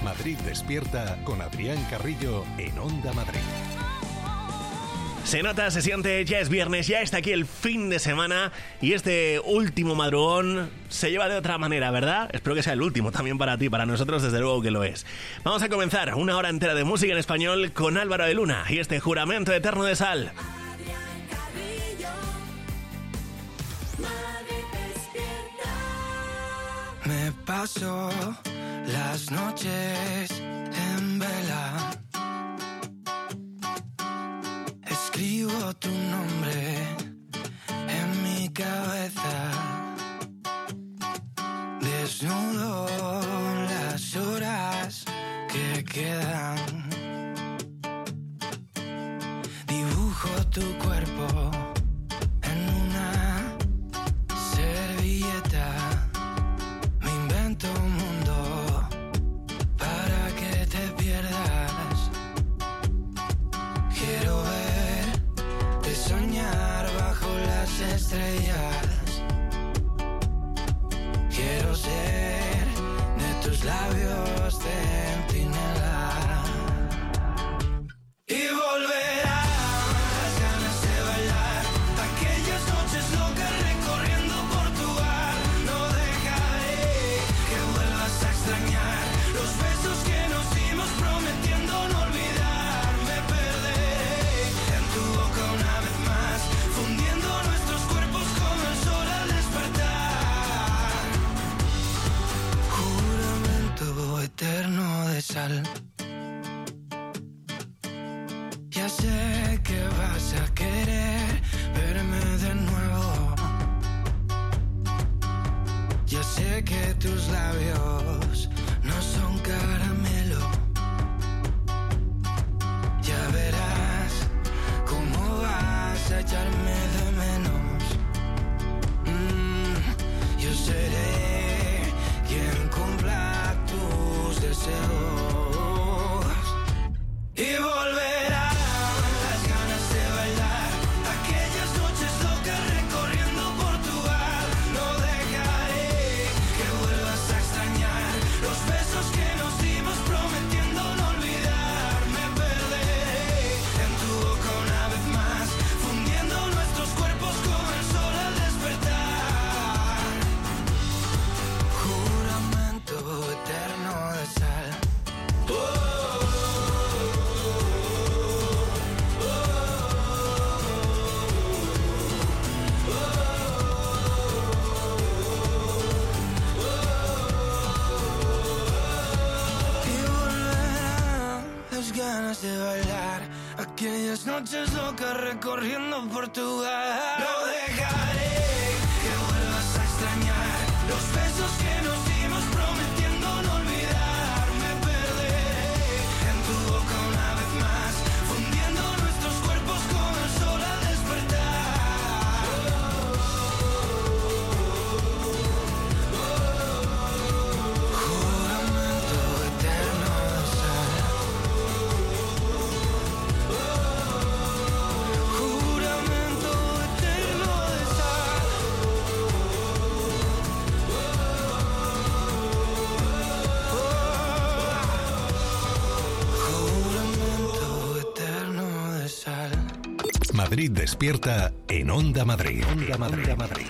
Madrid Despierta con Adrián Carrillo en Onda Madrid. Se nota, se siente, ya es viernes, ya está aquí el fin de semana y este último madrugón se lleva de otra manera, ¿verdad? Espero que sea el último también para ti, para nosotros desde luego que lo es. Vamos a comenzar una hora entera de música en español con Álvaro de Luna y este Juramento Eterno de Sal. Me paso las noches en vela, escribo tu nombre en mi cabeza, desnudo las horas que quedan, dibujo tu cuerpo en una servilleta. Un mundo para que te pierdas. Quiero verte soñar bajo las estrellas. Quiero ser de tus labios centinela y volverá las ganas de bailar aquellas noches locas recorriendo Portugal. No dejaré que vuelvas a extrañar los besos que nos dimos prometiendo no olvidar. Me perderé en tu boca una vez más, fundiendo nuestros cuerpos como el sol al despertar. Juramento eterno de sal. Ya sé que vas a querer verme de nuevo. Ya sé que tus labios no son caramelo. Ya verás cómo vas a echarme de menos. Yo seré quien cumpla tus deseos y volverá las ganas de bailar aquellas noches locas recorriendo Portugal. No dejaré que vuelvas a extrañar los besos que nos dimos prometiendo no olvidar. Me perderé en tu boca una vez más, fundiendo nuestros cuerpos como el sol al despertar. Juramento eterno de sal. Ganas de bailar aquellas noches locas recorriendo Portugal. No dejaré que vuelvas a extrañar los besos que nos dimos prometiendo no olvidar. Me perderé en tu boca una vez más, fundiendo nuestros cuerpos como el sol al despertar. Juramento eterno de sal. Juramento eterno de sal. Juramento eterno de sal. Madrid Despierta en Onda Madrid. Onda Madrid. Onda Madrid.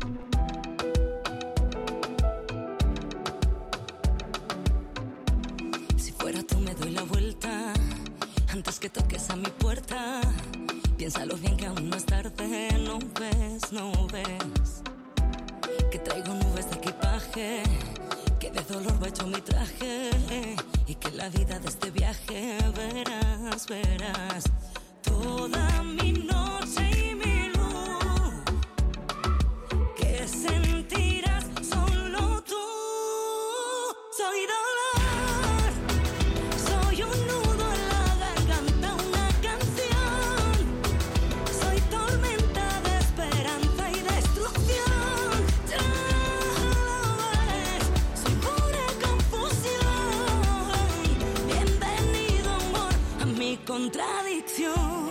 Si fuera tú me doy la vuelta antes que toques a mi puerta. Piénsalo bien que aún no es tarde. No ves, no ves que traigo nubes de equipaje, que de dolor va hecho mi traje y que la vida de este viaje verás, verás toda mi noche y mi luz que sentirás solo tú. Soy dolor, soy un nudo en la garganta, una canción. Soy tormenta de esperanza y destrucción. Ya lo ves, soy pura confusión. Bienvenido amor a mi contradicción.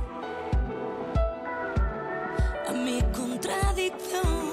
A mi contradicción.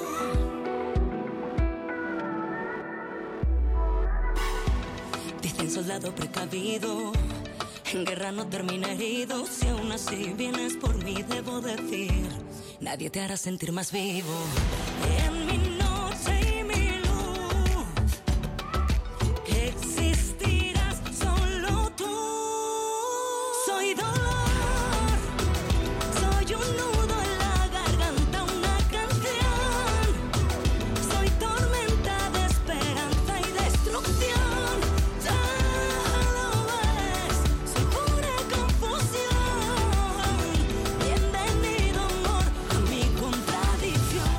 Dicen soldado precavido, en guerra no termina herido. Si aún así vienes por mí, debo decir, nadie te hará sentir más vivo. En mi noche y mi luz, que existirás solo tú. Soy dolor, soy un nudo en la garganta, una canción. Soy tormenta de esperanza y destrucción. Ya lo ves, soy pura confusión. Bienvenido, amor, a mi contradicción.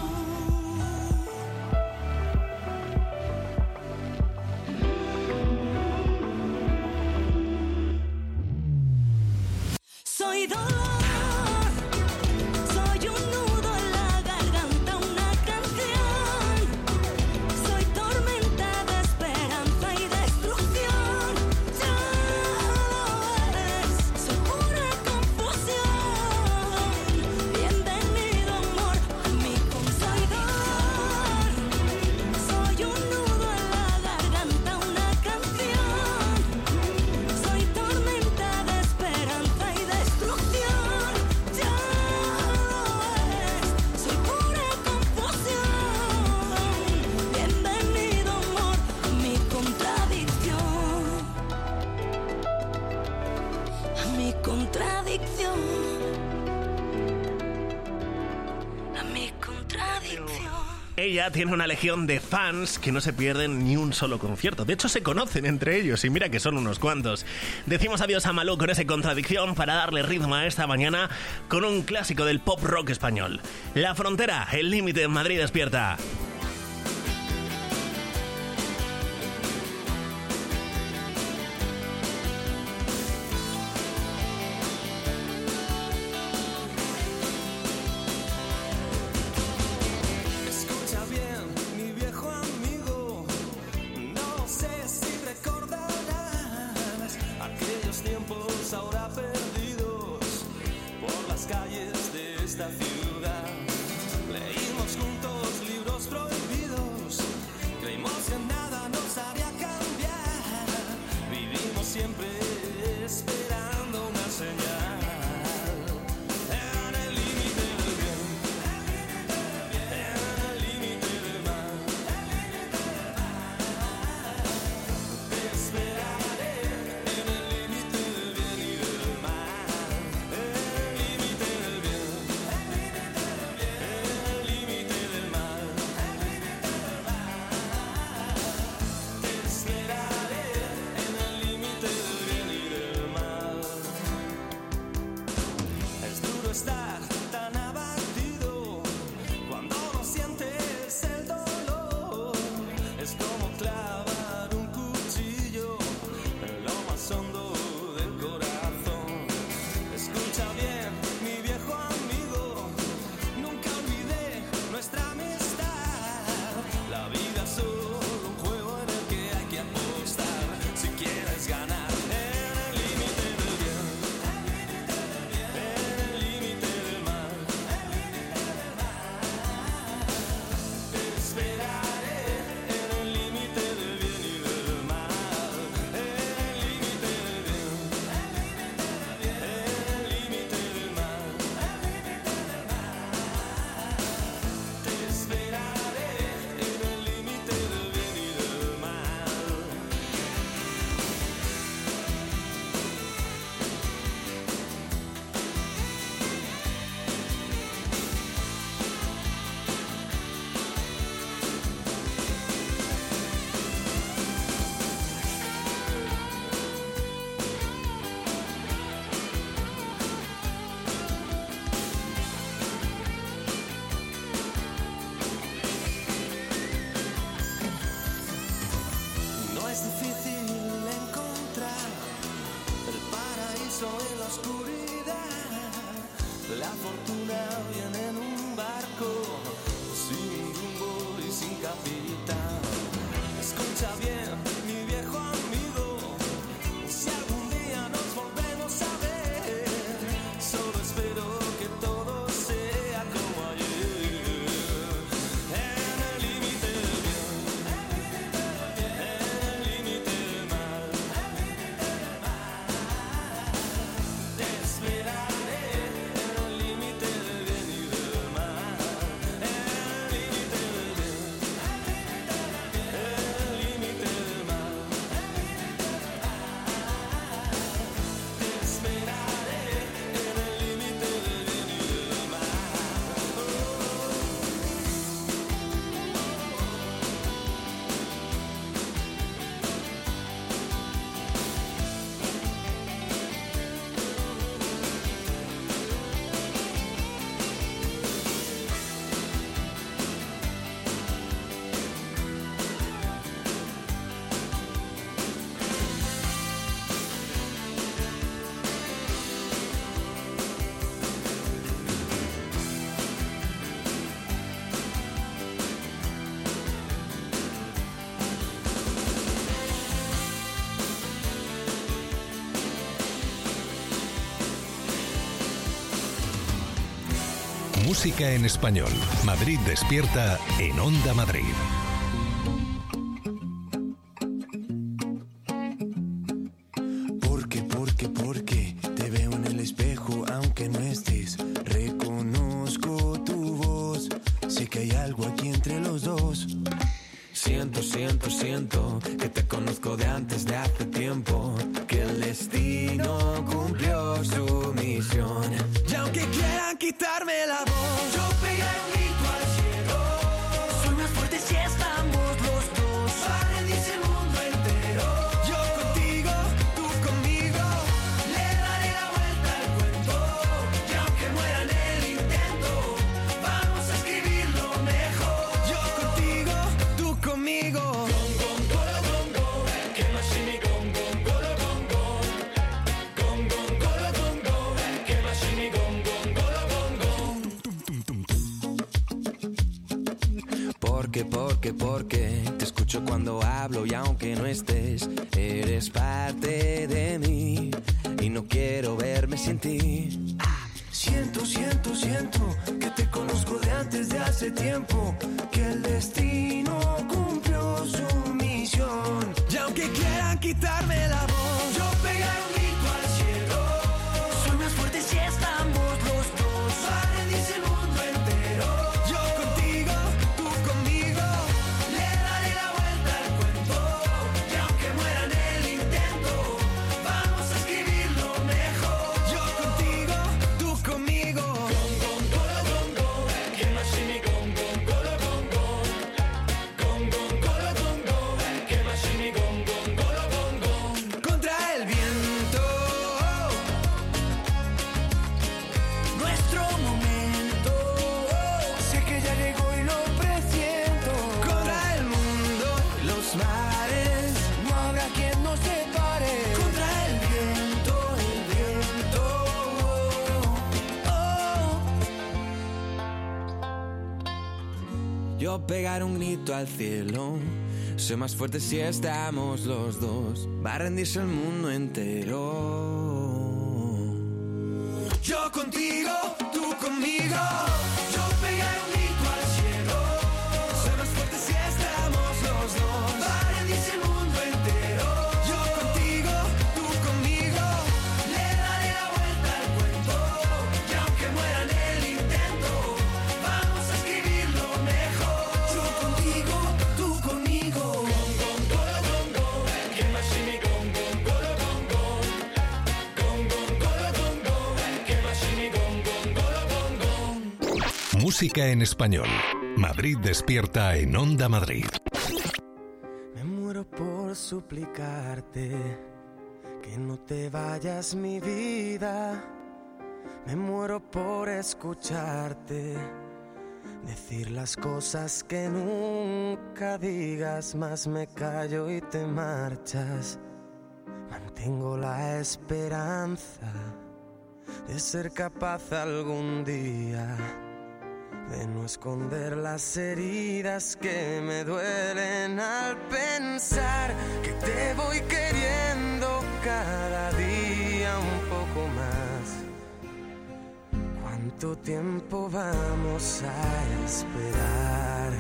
Soy dolor, soy un nudo en la garganta, una canción. Soy tormenta de esperanza y destrucción. Ya lo ves, soy pura confusión. Bienvenido, amor, a mi contradicción. Soy un nudo en la garganta, una canción. Soy tormenta de esperanza y destrucción. Ya lo ves, soy pura confusión. Bienvenido, amor, a mi contradicción. A mi contradicción. A mi contradicción. Ella tiene una legión de fans que no se pierden ni un solo concierto. De hecho, se conocen entre ellos y mira que son unos cuantos. Decimos adiós a Malú con esa contradicción para darle ritmo a esta mañana con un clásico del pop rock español. La Frontera, el límite en Madrid despierta. Escucha bien, mi viejo amigo, no sé si recordarás aquellos tiempos ahora perdidos por las calles de esta ciudad. Leímos juntos libros prohibidos, creímos que nada nos haría cambiar, vivimos siempre esperando una señal. En el límite del bien, en el límite del mal, te esperaré. En el límite del bien y del mal, en el límite del bien, en el límite del mal, te esperaré. En el límite del bien y del mal. Es duro estar tan abatido cuando no sientes el dolor. Es como clavar un cuchillo en lo más hondo del corazón. Escucha bien, mi viejo amigo, nunca olvidé nuestra amistad. La vida es solo un juego en el que hay que apostar si quieres ganar. En el límite del bien, en el límite del mal, te esperaré. En el límite del bien y del mal, en el límite del bien, en el límite del mal, te esperaré. En el límite del bien y del mal. No es difícil encontrar el paraíso en la oscuridad. La fortuna viene en un barco sin rumbo y sin capitán. Escucha bien, mi viejo amigo, si algún día nos volvemos a ver, solo espero que todo sea como ayer. En el límite del bien, en el límite del mal, Música en español. Madrid despierta en Onda Madrid. Porque te veo en el espejo aunque no estés. Reconozco tu voz. Sé que hay algo aquí entre los dos. Siento que te conozco de antes de hace tiempo. Que el destino cumplió su misión. Y aunque quieran quitarme la voz, yo pegaré un grito al cielo. Soy más fuerte si estamos los dos. Para rendirse el mundo entero. Yo contigo, tú conmigo. Le daré la vuelta al cuento. Y aunque muera en el intento, vamos a escribirlo mejor. Yo contigo, tú conmigo. Porque te escucho cuando hablo y aunque no estés, eres parte de mí y no quiero verme sin ti. Siento que te conozco de antes de hace tiempo, que el destino cumplió su misión. Y aunque quieran quitarme la voz, yo pegaré un grito al cielo. Soy más fuerte si estamos los dos. Para rendirse el mundo entero. Yo contigo, tú conmigo. Le daré la vuelta al cuento. Y aunque muera en el intento, vamos a escribirlo mejor. Yo contigo, tú conmigo. Contra el viento, nuestro momento. Sé que ya llegó y lo presiento. Contra el mundo, los mares, no habrá quien nos separe. Contra el viento, Yo pegaré un grito al cielo. Soy más fuerte si estamos los dos. Va a rendirse el mundo entero. Yo contigo, tú conmigo. Yo pegaré un grito al cielo. Soy más fuerte si estamos los dos. Va a rendirse el mundo entero. Yo contigo, tú conmigo. Le daré la vuelta al cuento. Y aunque muera en el intento, vamos a escribirlo mejor. Yo contigo, tú conmigo. Música en español. Madrid despierta en Onda Madrid. Me muero por suplicarte que no te vayas, mi vida. Me muero por escucharte decir las cosas que nunca digas, más me callo y te marchas. Mantengo la esperanza de ser capaz algún día de no esconder las heridas que me duelen al pensar que te voy queriendo cada día un poco más. ¿Cuánto tiempo vamos a esperar?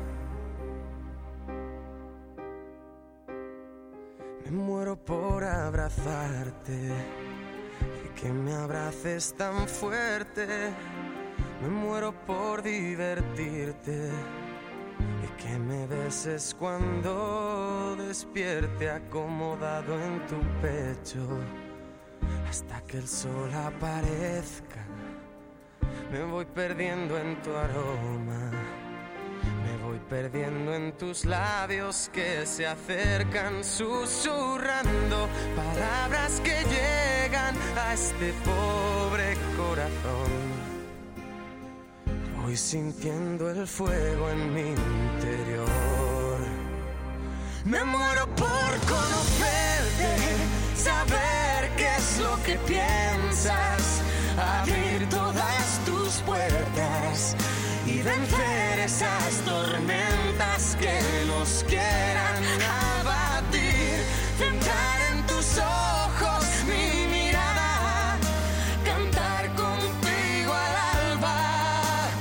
Me muero por abrazarte y que me abraces tan fuerte. Me muero por divertirte y que me beses cuando despierte acomodado en tu pecho hasta que el sol aparezca. Me voy perdiendo en tu aroma, me voy perdiendo en tus labios que se acercan susurrando palabras que llegan a este pobre corazón. Voy sintiendo el fuego en mi interior. Me muero por conocerte, saber qué es lo que piensas, abrir todas tus puertas y vencer esas tormentas que nos quieran abatir. Tentar en tus ojos mi mirada, cantar contigo al alba.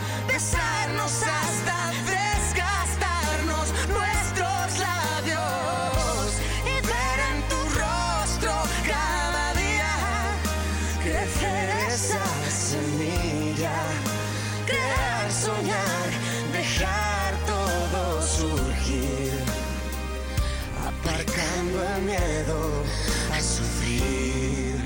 miedo a sufrir.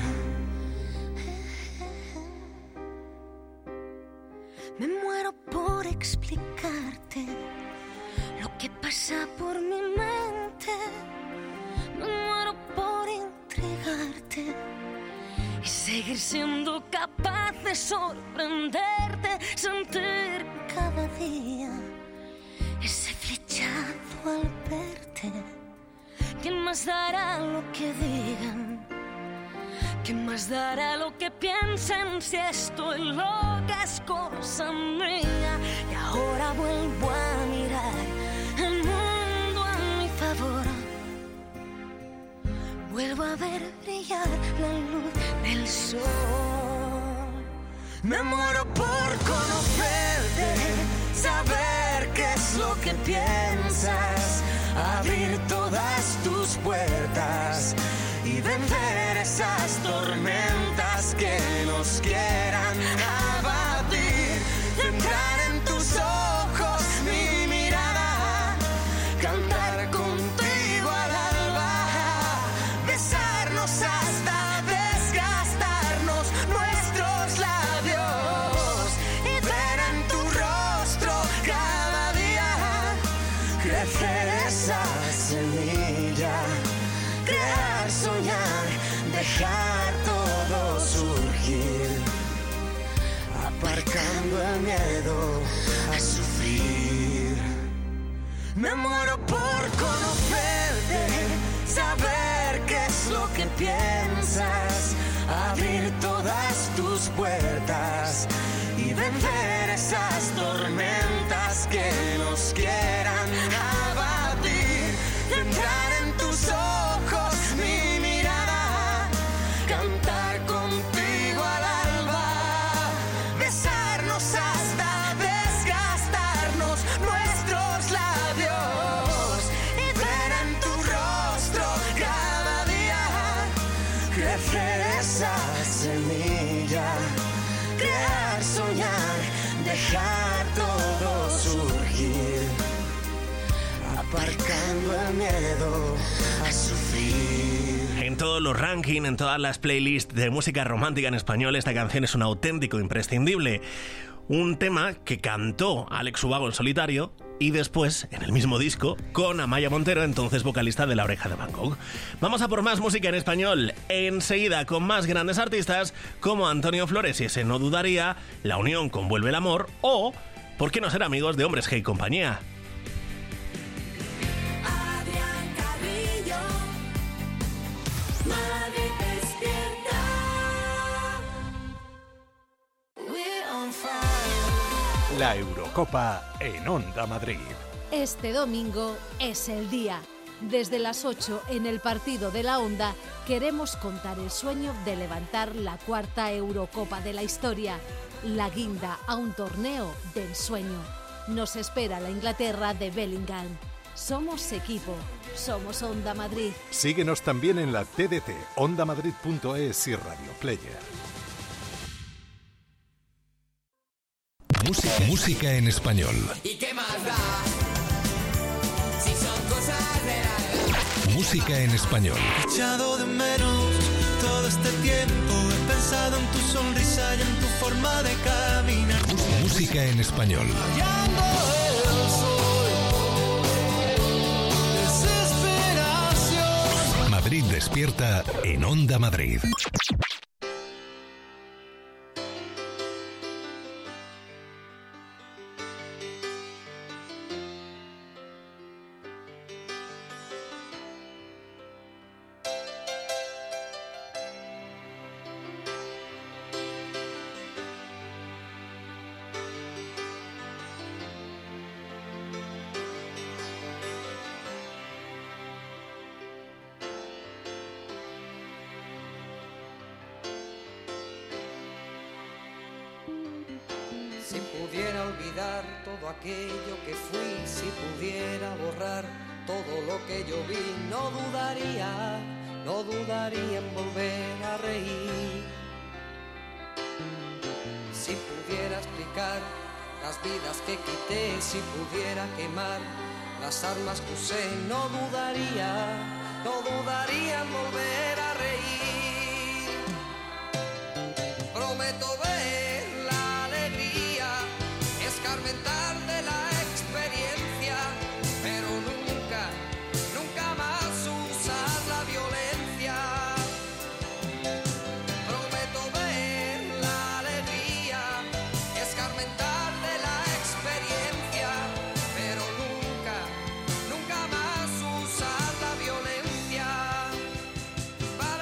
Me muero por explicarte lo que pasa por mi mente. Me muero por entregarte y seguir siendo capaz de sorprenderte, sentir cada día ese flechazo al verte. ¿Quién más dará lo que digan? ¿Quién más dará lo que piensen si estoy loca es cosa mía? Y ahora vuelvo a mirar el mundo a mi favor. Vuelvo a ver brillar la luz del sol. Me muero por conocerte, saber qué es lo que piensas, abrir todas tus puertas y vencer esas tormentas que nos quieran abatir. Entrar en tus ojos mi mirada, cantar contigo al alba, besarnos hasta desgastarnos nuestros labios y ver en tu rostro cada día crecer esa semilla. Crear, soñar, dejar todo surgir, aparcando el miedo a sufrir. Me muero por conocerte, saber qué es lo que piensas, abrir todas tus puertas y vencer esas tormentas que nos quieran abatir. Entrar en tus ojos mi mirada, cantar contigo al alba, besarnos hasta desgastarnos nuestros labios y ver en tu rostro cada día crecer esa semilla. Crear, soñar, dejar todo surgir, aparcando el miedo a sufrir. En todos los rankings, en todas las playlists de música romántica en español, esta canción es un auténtico imprescindible. Un tema que cantó Alex Ubago en solitario y después, en el mismo disco, con Amaya Montero, entonces vocalista de La Oreja de Van Gogh. Vamos a por más música en español, enseguida con más grandes artistas como Antonio Flores y ese No Dudaría, La Unión con Vuelve el Amor o ¿por qué no ser amigos de Hombres G y compañía? La Eurocopa en Onda Madrid. Este domingo es el día. Desde las 8 en el partido de la Onda queremos contar el sueño de levantar la 4ª Eurocopa de la historia, la guinda a un torneo de ensueño. Nos espera la Inglaterra de Bellingham. Somos equipo, somos Onda Madrid. Síguenos también en la TDT, ondamadrid.es y Radio Player. Música en español. ¿Y qué más da? Si son cosas de la... Música en español. He echado de menos todo este tiempo. He pensado en tu sonrisa y en tu forma de caminar. Música en español. Rayando el sol. Desesperación. Madrid despierta en Onda Madrid. Si pudiera olvidar todo aquello que fui, si pudiera borrar todo lo que yo vi, no dudaría en volver a reír. Si pudiera explicar las vidas que quité, si pudiera quemar las armas que usé, no no dudaría en volver a reír. Prometo ver la alegría, escarmentar de la experiencia, pero nunca, nunca más usar la violencia. Prometo ver la alegría, escarmentar de la experiencia, pero nunca, nunca más usar la violencia. Para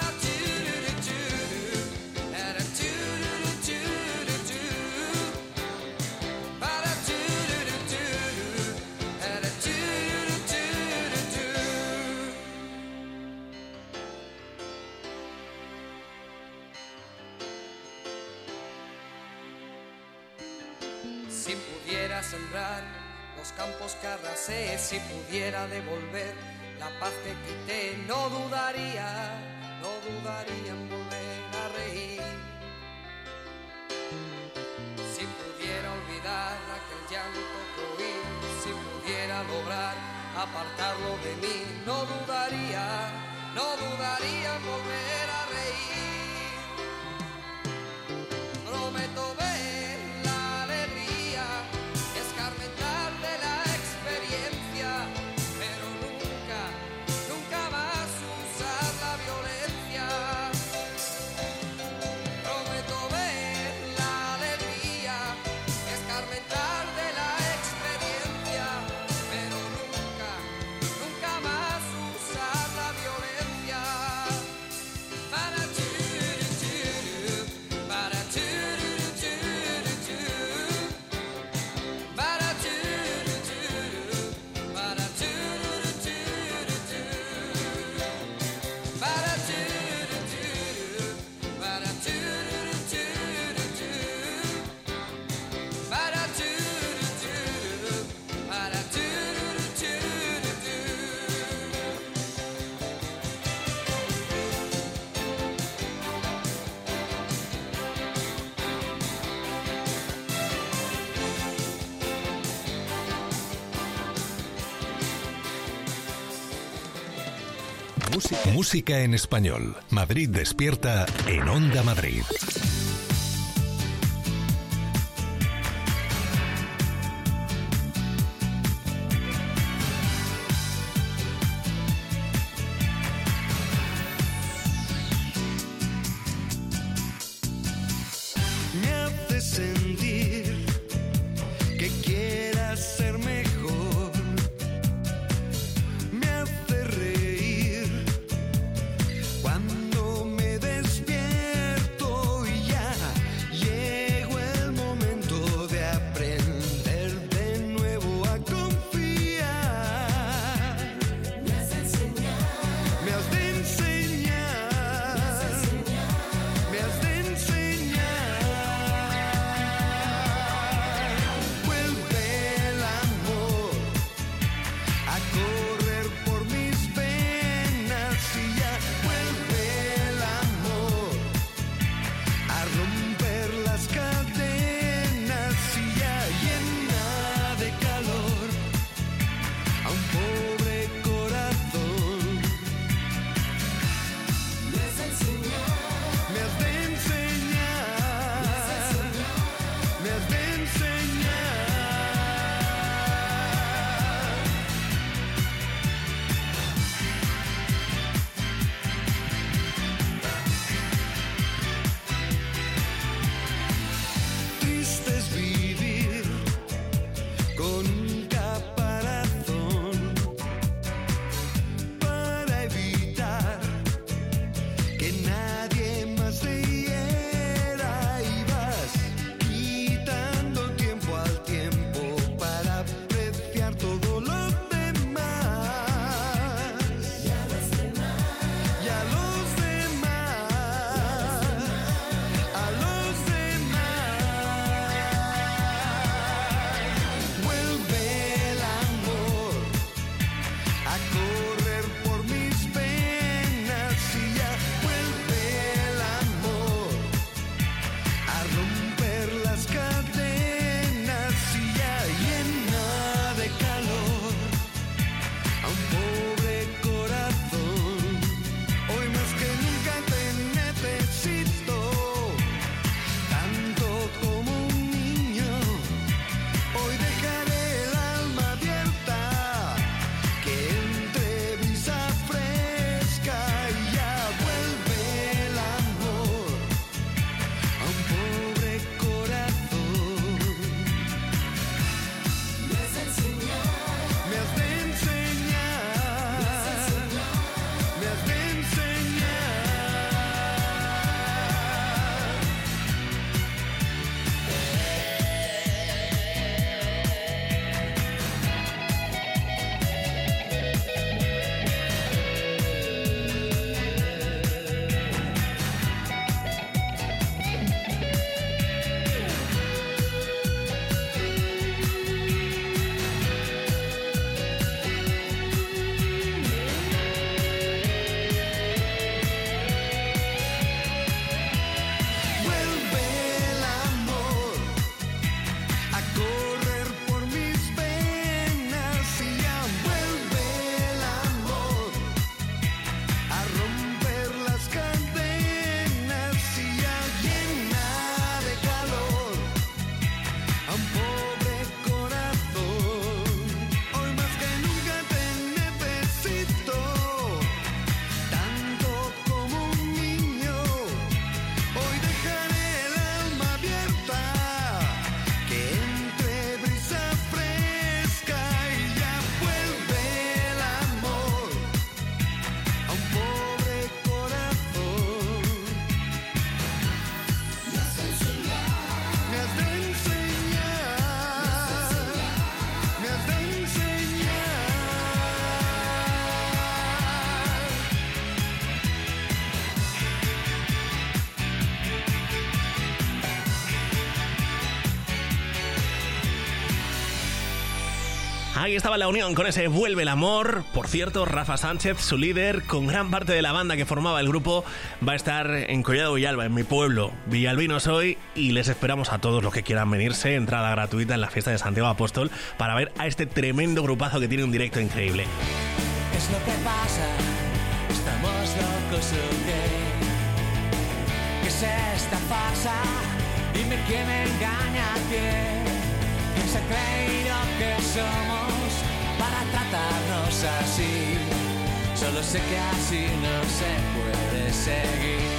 si pudiera sembrar los campos que arrasé, si pudiera devolver la paz que quité, no dudaría en volver a reír. Si pudiera olvidar aquel llanto que oí, si pudiera lograr apartarlo de mí, no dudaría en volver a reír. Prometo ver la alegría, escarmentar de la experiencia, pero nunca, nunca más usar la violencia. Prometo ver la alegría, escarmentar de la experiencia, pero nunca, nunca más usar la violencia. Para Música en español. Madrid despierta en Onda Madrid. Me hace sentir que quieras ser mejor. Me hace reír cuando me despierto y Ahí estaba la unión con ese Vuelve el amor. Por cierto, Rafa Sánchez, su líder, con gran parte de la banda que formaba el grupo, va a estar en Collado Villalba, en mi pueblo. Villalbino soy y les esperamos a todos los que quieran venirse. Entrada gratuita en la fiesta de Santiago Apóstol para ver a este tremendo grupazo que tiene un directo increíble. ¿Qué es lo que pasa? ¿Estamos locos o qué? ¿Qué es esta farsa? Dime quién me engaña a quién. ¿Quién se ha creído que somos para tratarnos así? Solo sé que así no se puede seguir.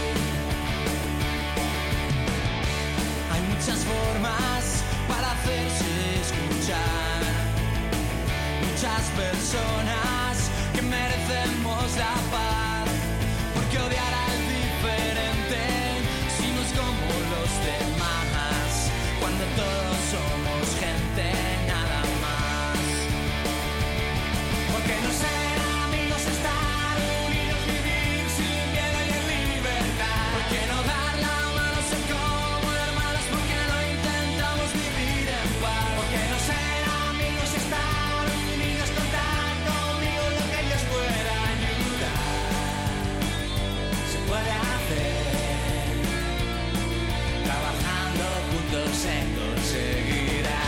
Hay muchas formas para hacerse escuchar. Muchas personas que merecemos la paz. Porque odiar al diferente si no es como los demás. Cuando todos somos gente nada más. Porque no ser amigos, estar unidos, vivir sin miedo y en libertad. Porque no dar la mano, ser como hermanos. Porque no intentamos vivir en paz. Porque no ser amigos, estar unidos, contar conmigo lo que Dios pueda ayudar. Se puede hacer. Trabajando juntos se conseguirá.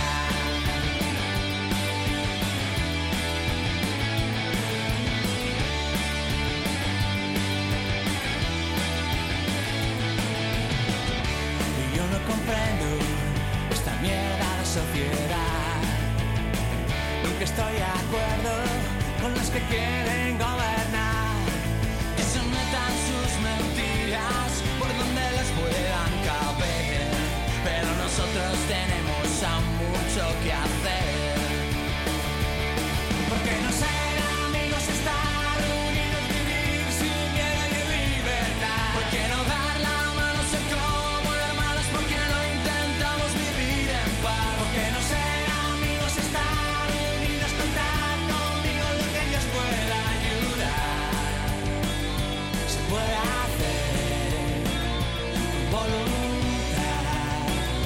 Y yo no comprendo esta mierda de sociedad. Nunca estoy de acuerdo con los que quieren gobernar. Que se metan sus mentiras por donde les puedan caber. Pero nosotros tenemos aún mucho que hacer. Porque no ser amigos, estar unidos, vivir sin miedo y en libertad. Porque no dar la mano, ser como hermanos. Porque no intentamos vivir en paz. Porque no ser amigos, estar unidos, contar conmigo lo que Dios pueda ayudar. Se puede hacer con voluntad.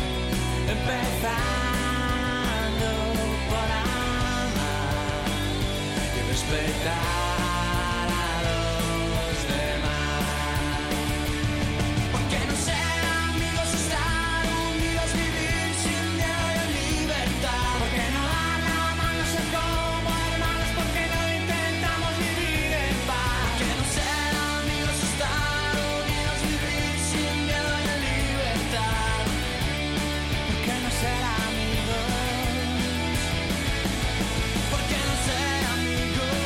Empezando por amar y respetar a los demás. Porque no ser amigos, estar unidos, vivir sin miedo y en libertad. Porque no dar la mano, ser como hermanos. Porque no intentamos vivir en paz. Porque no ser amigos, estar unidos, vivir sin miedo y en libertad. Porque no ser amigos. Porque no ser amigos.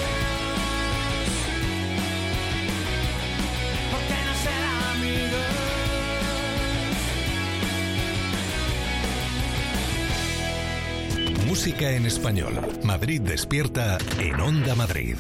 Porque no ser amigos. Música en español. Madrid despierta en Onda Madrid.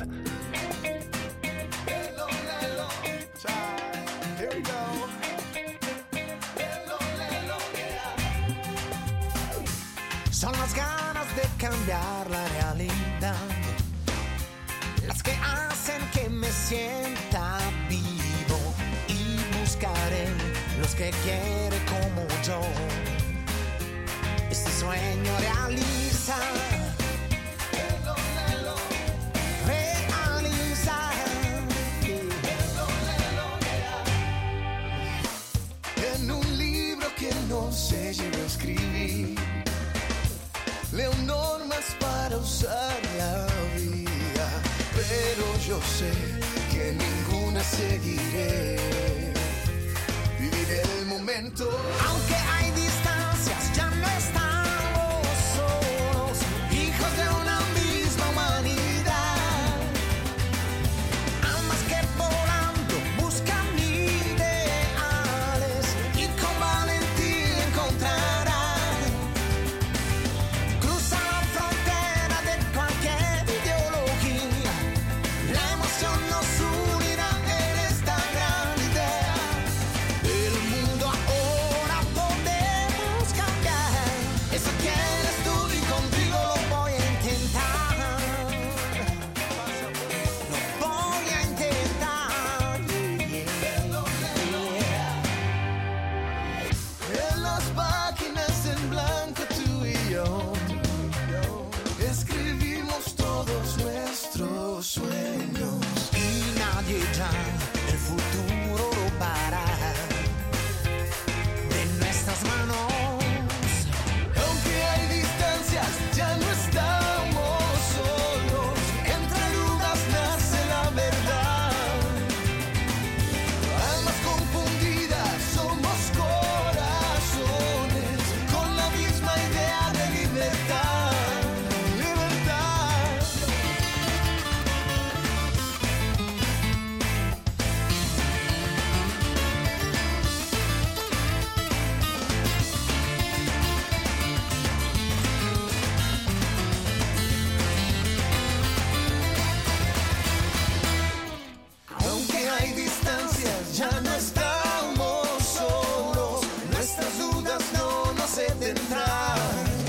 Son las ganas de cambiar la realidad las que hacen que me sienta vivo y buscaré los que quieren como yo. Este sueño realiza. Realiza. En un libro que no se llegó a escribir, leo normas para usar la vida, pero yo sé que ninguna seguiré. Viviré el momento. Aunque hay distancias, ya no estamos solos, hijos de una misma humanidad. Almas que volando buscan ideales y con valentía encontrarán. Cruza la frontera de cualquier ideología. La emoción nos unirá en esta gran idea. El mundo ahora oye ya, el futuro lo para de nuestras manos. Aunque hay distancias, ya no estamos solos. Entre dudas nace la verdad. Almas confundidas, somos corazones con la misma idea de libertad. Aunque hay distancias, ya no estamos solos. Nuestras dudas no nos detendrán.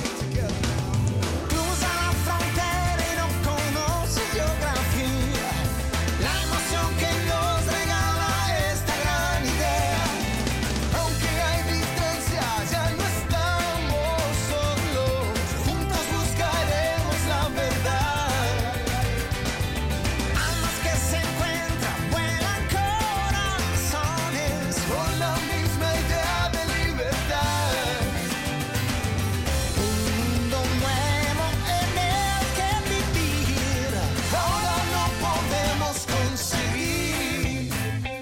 Cruza la frontera y no conoce geografía. La emoción que nos regala esta gran idea. Aunque hay distancias, ya no estamos solos. Juntos buscaremos la verdad. Almas que se encuentran, vuelan corazones con la misma idea de libertad. Un mundo nuevo en el que vivir. Ahora no podemos conseguir.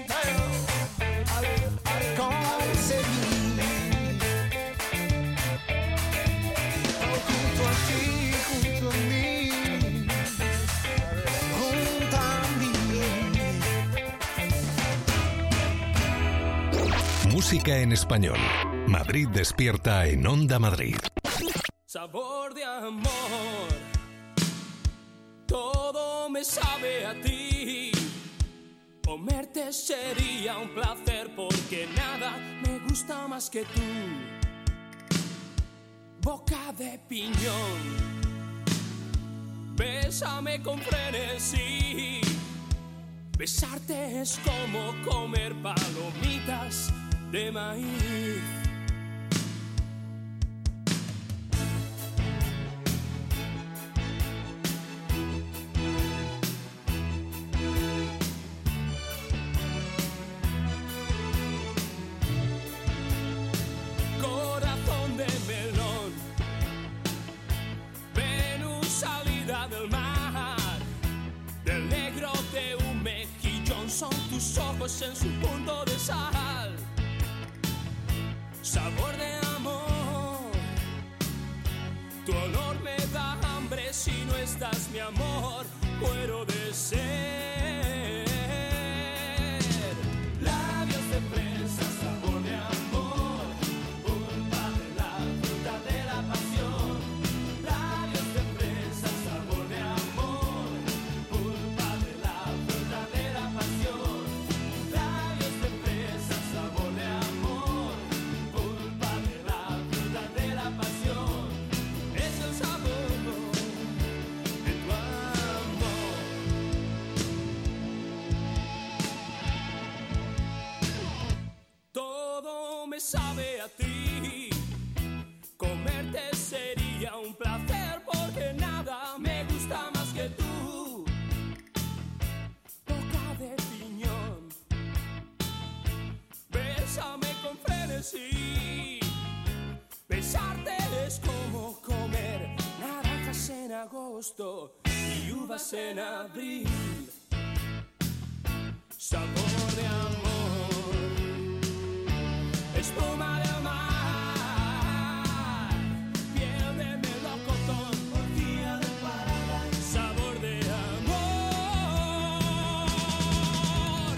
Junto a ti, junto a mí. Junto a mí. Música en español. Madrid despierta en Onda Madrid. Sabor de amor, todo me sabe a ti. Comerte sería un placer porque nada me gusta más que tú. Boca de piñón, bésame con frenesí. Besarte es como comer palomitas de maíz. Corazón de melón, Venus salida del mar, del negro de un mejillón son tus ojos en su punto de sal. Sabor de amor, tu olor me da hambre si no estás, mi amor, muero de sed. Labios de fresa, sabor de amor, pulpa de la fruta de la pasión. Labios de fresa, sabor de amor, pulpa de la fruta de la pasión. Labios de fresa, sabor de amor, pulpa de la fruta de la pasión. Es el sabor de tu amor. Todo me sabe a ti. Comerte sería un placer porque nada me gusta más que tú. Boca de piñón, bésame con frenesí. Besarte es como comer naranjas en agosto y uvas en abril. Sabor de amor, espuma de mar, piel de melocotón, orgía de paradise. Sabor de amor.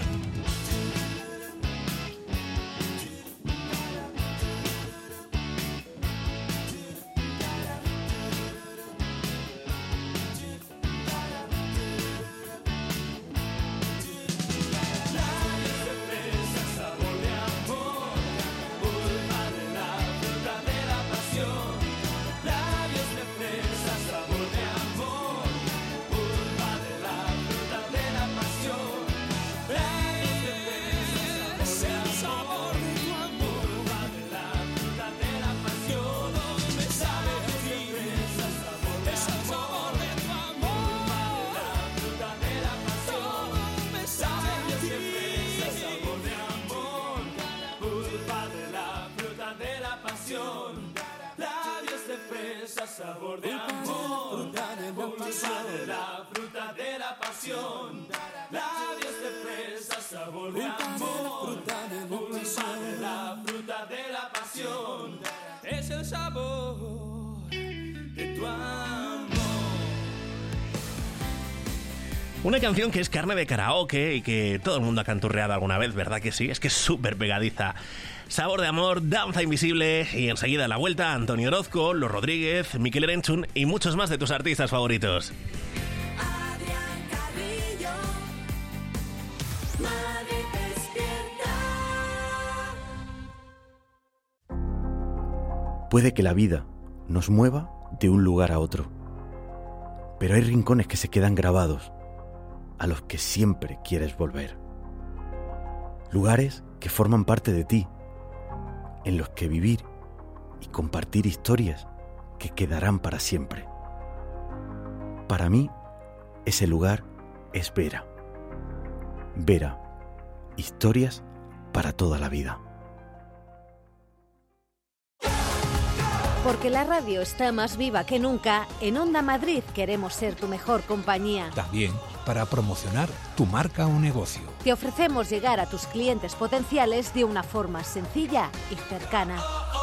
sabor de amor, pulpa de la fruta de la pasión, labios de fresa, sabor de amor, pulpa de la fruta de la pasión, es el sabor de tu amor. Una canción que es carne de karaoke y que todo el mundo ha canturreado alguna vez, ¿verdad que sí? Es que es súper pegadiza. Sabor de amor, Danza Invisible y enseguida a la vuelta Antonio Orozco, Los Rodríguez, Mikel Erenchun y muchos más de tus artistas favoritos. Adrián Carrillo, Madrid despierta. Puede que la vida nos mueva de un lugar a otro, pero hay rincones que se quedan grabados, a los que siempre quieres volver. Lugares que forman parte de ti, en los que vivir y compartir historias que quedarán para siempre. Para mí, ese lugar es Vera. Vera, historias para toda la vida. Porque la radio está más viva que nunca, en Onda Madrid queremos ser tu mejor compañía. También para promocionar tu marca o negocio. Te ofrecemos llegar a tus clientes potenciales de una forma sencilla y cercana.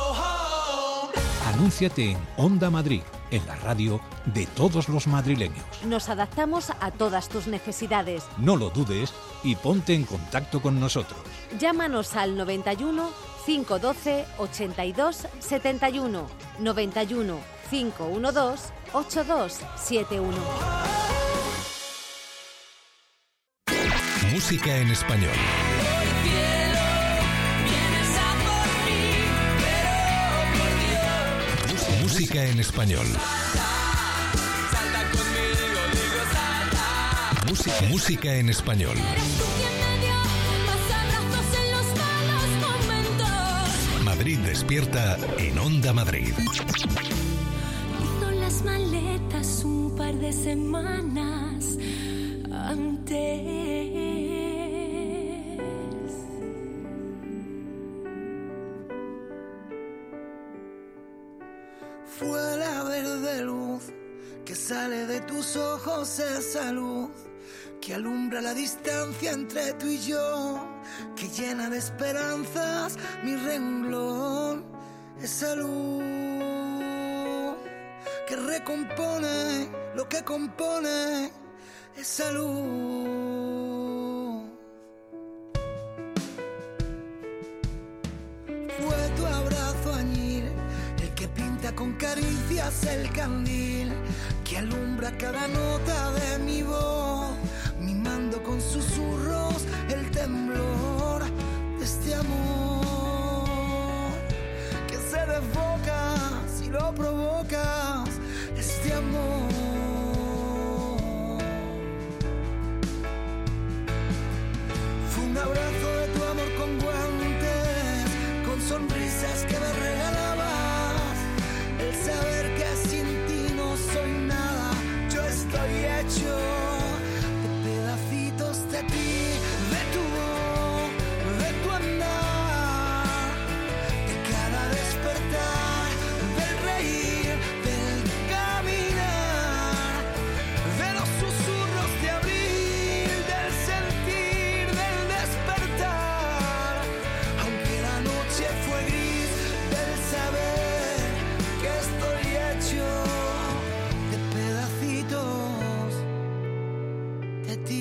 Anúnciate en Onda Madrid, en la radio de todos los madrileños. Nos adaptamos a todas tus necesidades. No lo dudes y ponte en contacto con nosotros. Llámanos al 91 512 82 71, 91 512 8271. Música en español. Música en español. Música en español. Madrid despierta en Onda Madrid. Hizo las maletas un par de semanas antes. Fue la verde luz que sale de tus ojos, esa luz que alumbra la distancia entre tú y yo, que llena de esperanzas mi renglón, esa luz que recompone lo que compone, esa luz. Fue tu abrazo añil, el que pinta con caricias el candil, que alumbra cada nota de mi voz, mimando con susurros el temblor de este amor que se desboca si lo provocas, este amor. Fue un abrazo de tu amor con guantes, con sonrisas que me regalabas, el saber que sin ti no soy nada, yo estoy hecho de ti, de tu voz, de tu andar, de cada despertar, del reír, del caminar, de los susurros de abril, del sentir, del despertar, aunque la noche fue gris, del saber que estoy hecho de pedacitos de ti.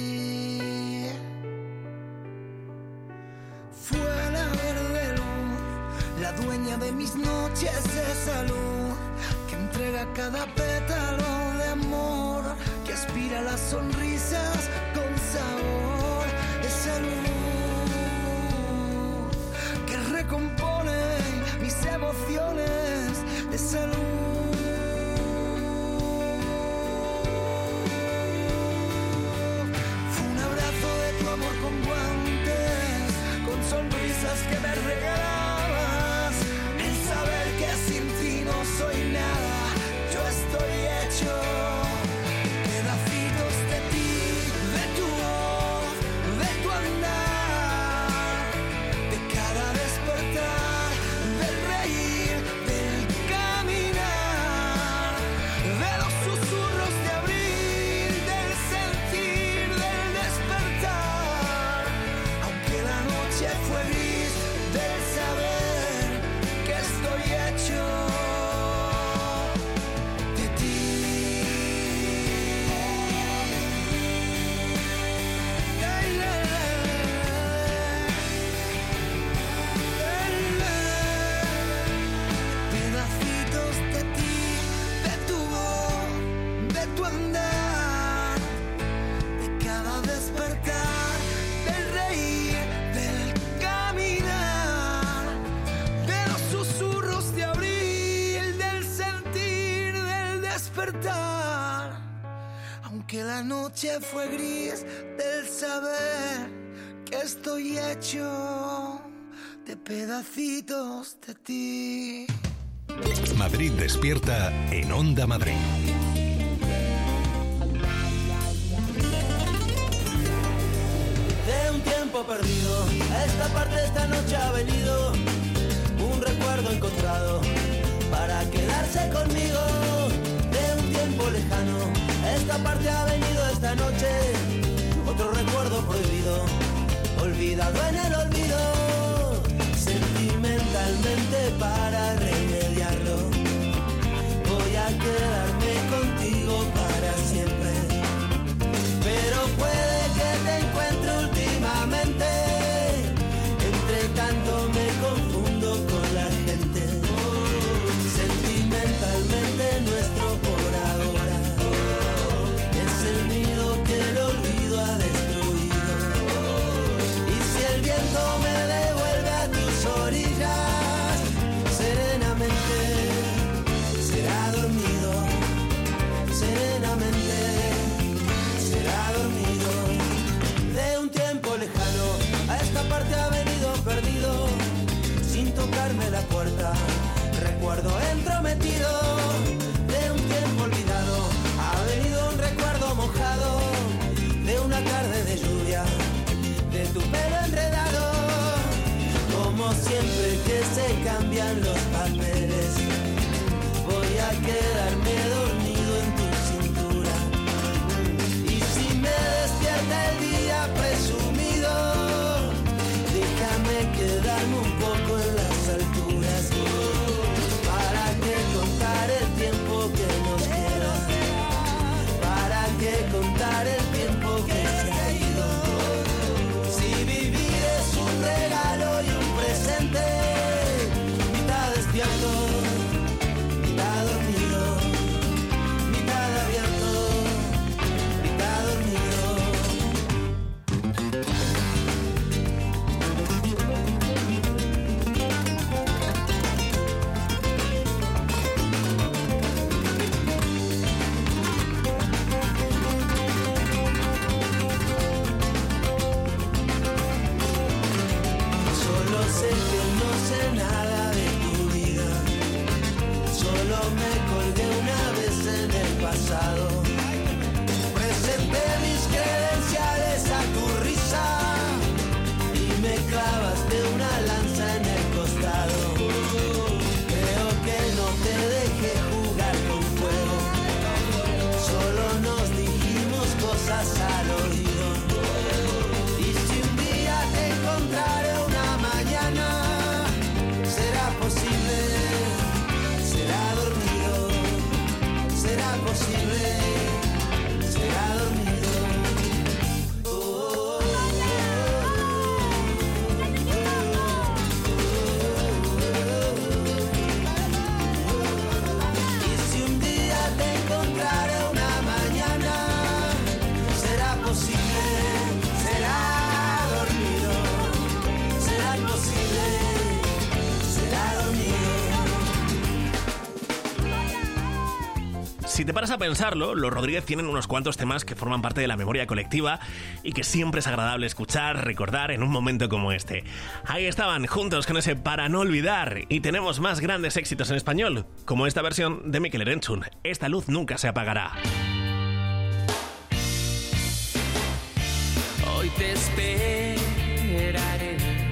Dueña de mis noches, esa luz que entrega cada pétalo de amor, que aspira las sonrisas con sabor, esa luz que recompone mis emociones, esa luz. Fue un abrazo de tu amor con guantes, con sonrisas que me regalan, soy nada, yo estoy hecho pedacitos de ti, de tu noche fue gris del saber que estoy hecho de pedacitos de ti. Madrid despierta en Onda Madrid. De un tiempo perdido, a esta parte esta noche ha venido un recuerdo encontrado para quedarse conmigo. De un tiempo lejano, a esta parte ha venido esta noche otro recuerdo prohibido, olvidado en el olvido. Sentimentalmente para remediarlo, voy a quedarme contigo para siempre. Pero puede que te encuentre últimamente, entre tanto me confundo con la gente. Sentimentalmente nuestro por ahora es el nido que el olvido ha destruido. Y si el viento me devuelve a tus orillas, serenamente será dormido, serenamente será dormido. De un tiempo lejano, a esta parte ha venido perdido, sin tocarme la puerta, recuerdo entrometido. De un tiempo olvidado, ha venido un recuerdo mojado, de una tarde de lluvia, de tu pelo enredado. Como siempre que se cambian los papeles, voy a quedarme dormido en tu cintura. Y si me despierta el día presumido, déjame quedarme un poco en las alturas. ¿Para qué contar el tiempo que nos queda? ¿Para qué contar el tiempo que se ha ido? Si vivir es un regalo y un presente, mitad despierto, mitad dormido, mitad abierto, mitad dormido. Solo sé que no sé nada de tu vida, solo me colgué una vez en el pasado. Presenté mis credenciales a tu risa y me clavaste una lanza en el costado. Creo que no te dejé jugar con fuego, solo nos dijimos cosas al oído. Y si un día te encontraré una mañana, será posible, será dormido, será posible, será dormido. Y si un día te encontraré una mañana, será posible, será dormido, será posible, será dormido. Si te paras a pensarlo, los Rodríguez tienen unos cuantos temas que forman parte de la memoria colectiva y que siempre es agradable escuchar, recordar en un momento como este. Ahí estaban, juntos con ese Para no olvidar, y tenemos más grandes éxitos en español, como esta versión de Mikel Erentzun, Esta luz nunca se apagará. Hoy te esperaré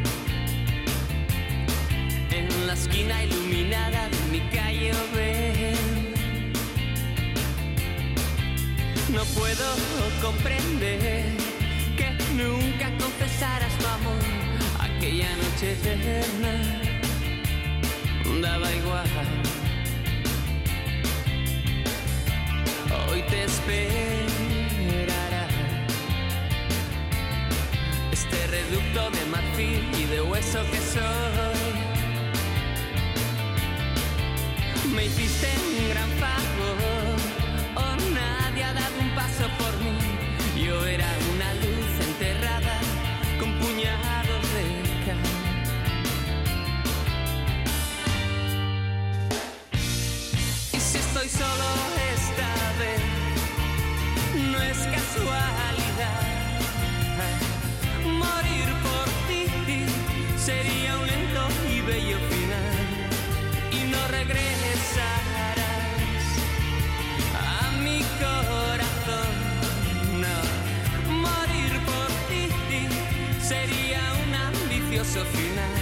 en la esquina iluminada de mi calle Oven. No puedo comprender que nunca confesaras tu amor aquella noche eterna. Daba igual. Hoy te esperará este reducto de marfil y de hueso que soy. Me hiciste un gran favor, oh, nadie ha dado un paso por mí. Yo era una luz enterrada con puñados de cal. Y si estoy solo esta vez, no es casual. ambicioso final.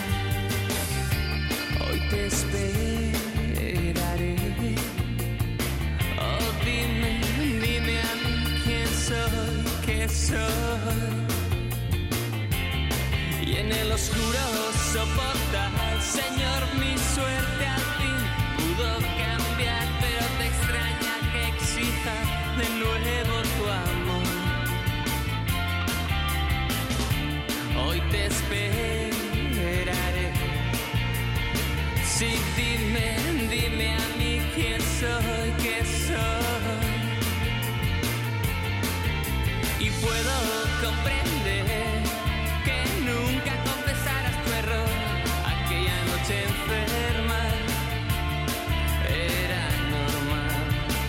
Hoy te esperaré. Oh, dime, dime a mí quién soy, qué soy. Y en el oscuro soportar, Señor, mi suerte al fin pudo cambiar, pero te extraña que exija de nuevo tu amor. Hoy te esperaré. Sí, dime, dime a mí quién soy, qué soy. Y puedo comprender que nunca confesaras tu error. Aquella noche enferma era normal.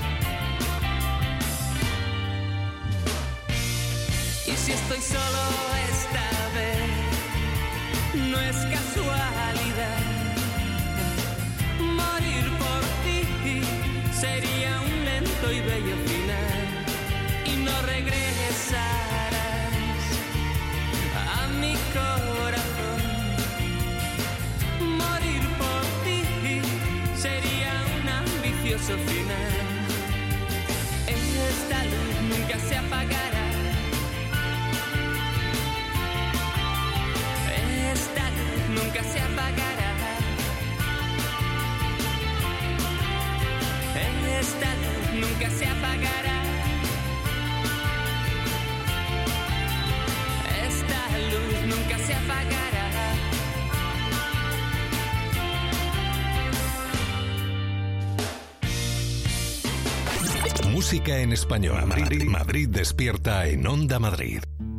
Y si estoy solo esta vez, no es casualidad. Morir por ti sería un lento y bello final. Y no regresarás a mi corazón. Morir por ti sería un ambicioso final. Esta luz nunca se apagará. Esta luz nunca se apagará. Esta luz nunca se apagará. Esta luz nunca se apagará. Música en español. Madrid despierta en Onda Madrid.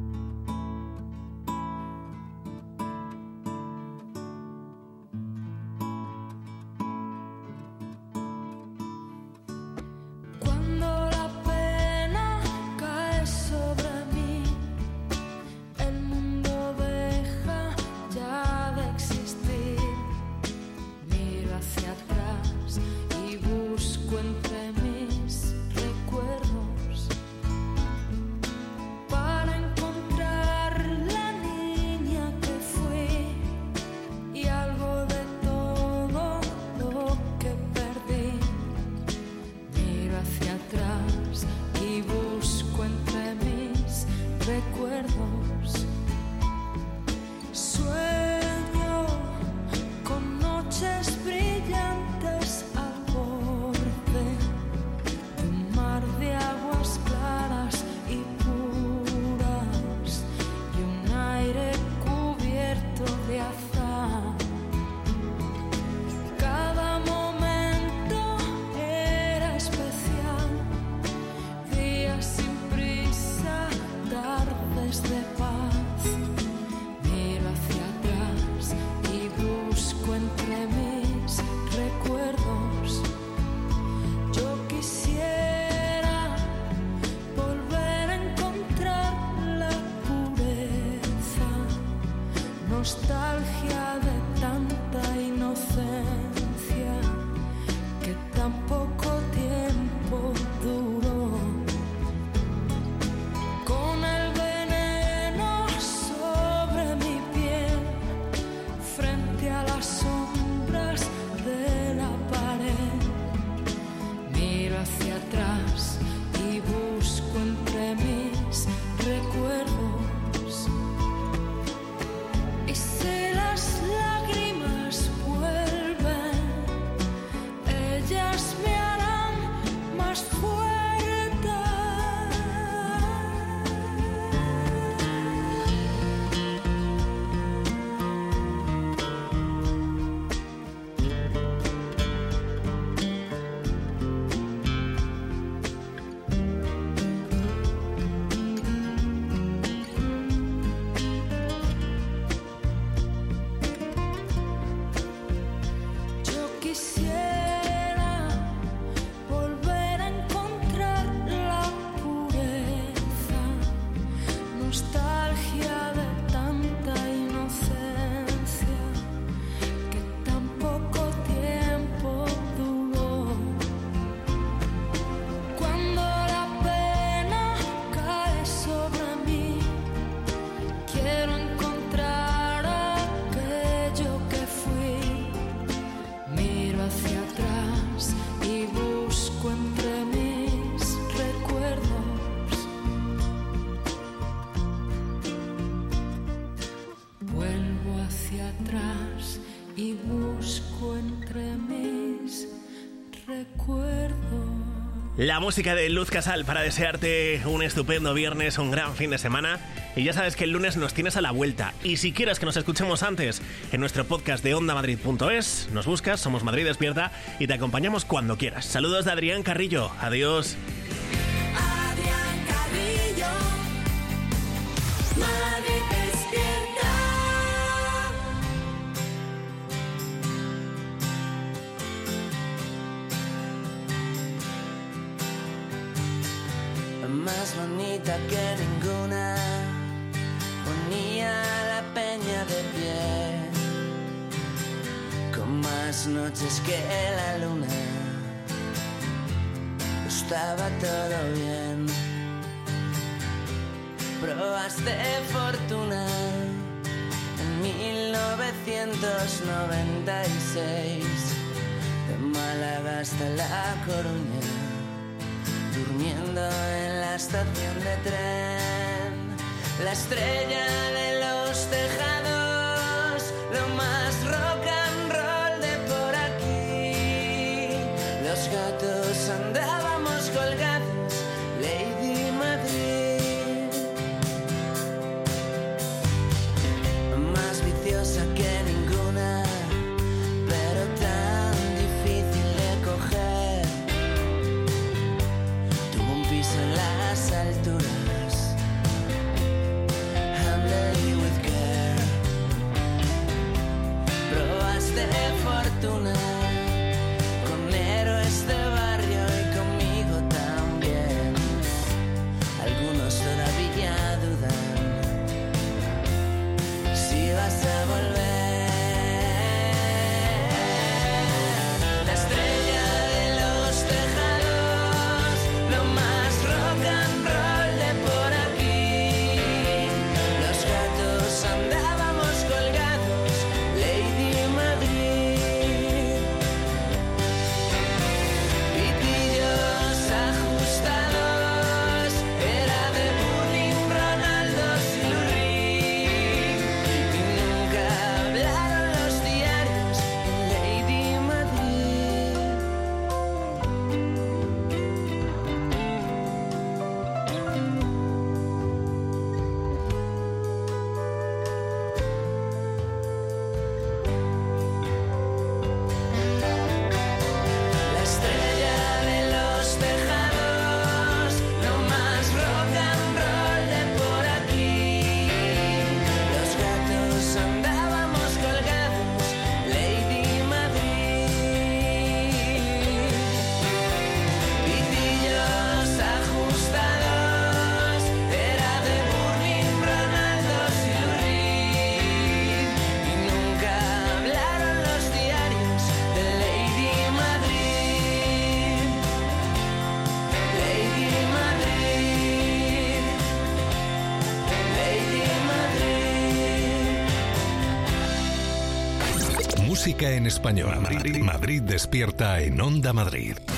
Cuando la pena cae sobre mí, el mundo deja ya de existir. Miro hacia atrás y busco entre mis recuerdos para encontrar la niña que fui y algo de todo lo que perdí. Miro hacia atrás y busco entre mis recuerdos. Sueño con noches brillantes al borde de un mar de aguas claras y puras y un aire cubierto de azar. Cada momento era especial, días sin prisa, tardes de paz. Miro hacia atrás y busco entre mis recuerdos. Yo quisiera volver a encontrar la pureza, nostalgia de tanta inocencia que tan poco tiempo duró. Con el veneno sobre mi piel, frente a las sombras de la pared, miro hacia atrás y busco entre mis recuerdos. Y si las lágrimas vuelven La música de Luz Casal para desearte un estupendo viernes, un gran fin de semana. Y ya sabes que el lunes nos tienes a la vuelta. Y si quieres que nos escuchemos antes en nuestro podcast de ondamadrid.es, nos buscas, somos Madrid Despierta y te acompañamos cuando quieras. Saludos de Adrián Carrillo. Adiós. Adrián Carrillo, Madrid Despierta. Más bonita que ninguna, ponía la peña de pie, con más noches que la luna, estaba todo bien. Probaste fortuna en 1996, de Málaga hasta La Coruña, durmiendo en la estación de tren, la estrella de los tejados, lo más rock and roll de por aquí. Los gatos andábamos colgados, Lady Madrid, más viciosa que ninguna, pero tan difícil de coger. En las alturas, handle with care. Probaste fortuna con héroes de barrio y conmigo también. Algunos todavía dudan si vas a volver. La estrella de los tejados, lo más rock and roll de por aquí. Los gatos andábamos colgados, Lady Madrid. Pitillos ajustados, era de Burning, Ronaldo, Siluric. Y nunca hablaron los diarios en Lady Madrid. La estrella de los tejados, lo más rock and roll de por aquí. Los gatos andábamos colgados, Lady Madrid. Pitillos ajustados, era de Burning, Ronaldo, Siluric. Y nunca hablaron los diarios de Lady Madrid. Lady Madrid, Lady Madrid. Música en español. Madrid Despierta en Onda Madrid.